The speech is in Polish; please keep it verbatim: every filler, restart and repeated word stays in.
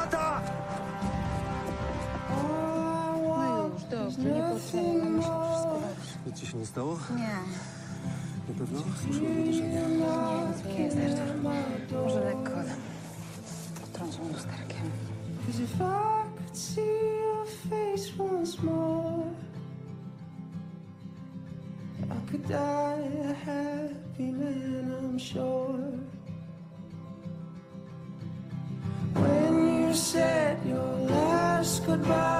Marta! No już, dobrze, nie potrzebujemy, muszę wszystko dobrze. Nic ci się nie stało? Nie, Na pewno? Słyszałem uderzenie. nic nie jest, Artur. Może lekko, ale potrącą lusterkiem. Cause if I could see your face once more, I could die a happy man, I'm sure. When you said your last goodbye,